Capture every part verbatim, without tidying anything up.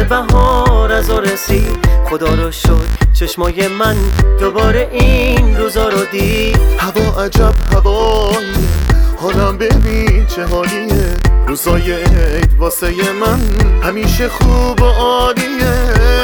بهار از رسید. خدا رو شد چشمای من دوباره این روزا رو دید. هوا عجب هواییه، حالم ببین چه حالیه. روزای عید واسه من همیشه خوب و عالیه.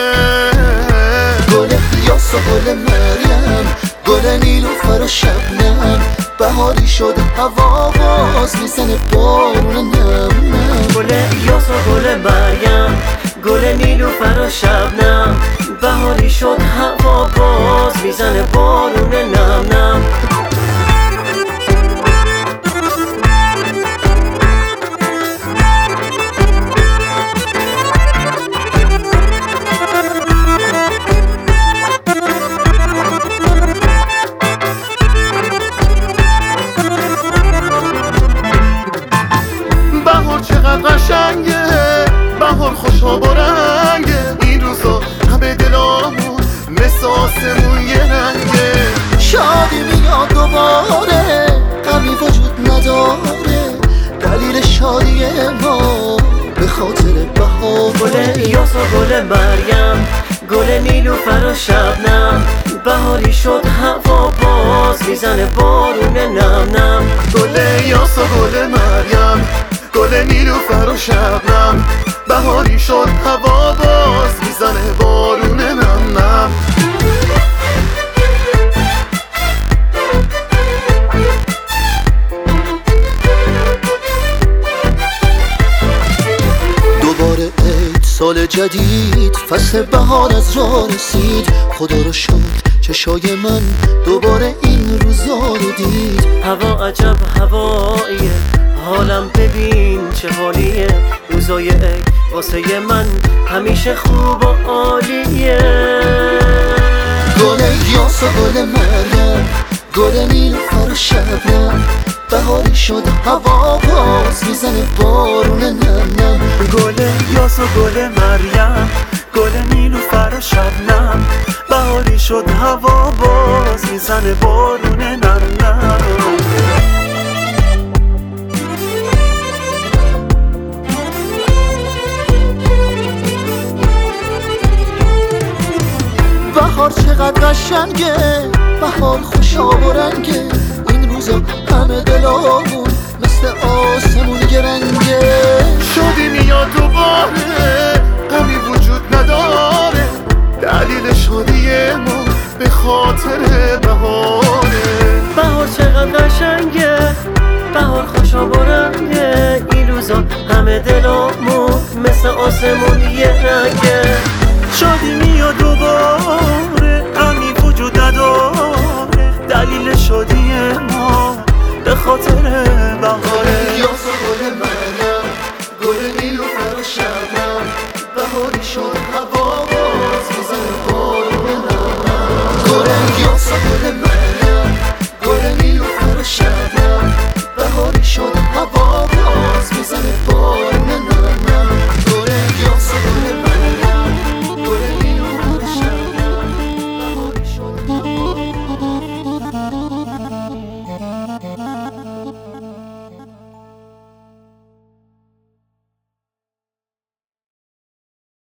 گل یاس و گل مریم، گل نیلوفر و شبنم، بهاری شده هوا باز میزنه بارون نم نم. گل یاس و گل مریم، گل نیلوفر و شبنم، بهاری شد هوا باز میزنه بارون نم نم. بهار چقدر قشنگه، بهار خوشاب و رنگه. این روزا همه دلامون مثل آسمون یه رنگه. شادی میاد دوباره، غمی وجود نداره، دلیل شادی ما به خاطر بهار. گل یاس و گل مریم، گل نیلوفر و شبنم، بهاری شد هوا باز میزنه بارون نم نم. گل یاس و گل مریم، گل نیلوفر و شبنم، بهاری شد هوا باز میزنه بارون نم نم. دوباره عید، سال جدید، فصل بهار از راه رسید. خدا رو شکر چشای من دوباره این روزا رو دید. هوا عجب هواییه، حالم ببین چه حالیه. روزای عید واسه من همیشه خوب و عالیه. گل یاس و گل مریم، گل نیلوفر و شبنم، بهاری شد هوا باز میزنه بارون نم نم. گل یاس و گل مریم، گل نیلوفر و شبنم، بهاری شد هوا باز میزنه بارون نم نم. بهار چقدر قشنگه، بهار خوشاب و رنگه. این روزا همه دلامون مثل آسمون یه رنگه. شادی میاد دوباره، غمی وجود نداره، دلیل شادی ما به خاطر بهاره. بهار چقدر قشنگه، بهار خوشاب و رنگه. این روزا همه دلامون مثل آسمون یه رنگه. شادی میاد دوباره، غمی وجود نداره، دلیل شادی ما به خاطر بهاره. یاس و گل مریم، گل نیلوفر و شبنم، بهاری شد هوا باز میزنه بارون نم نم. گل یاس و گل مریم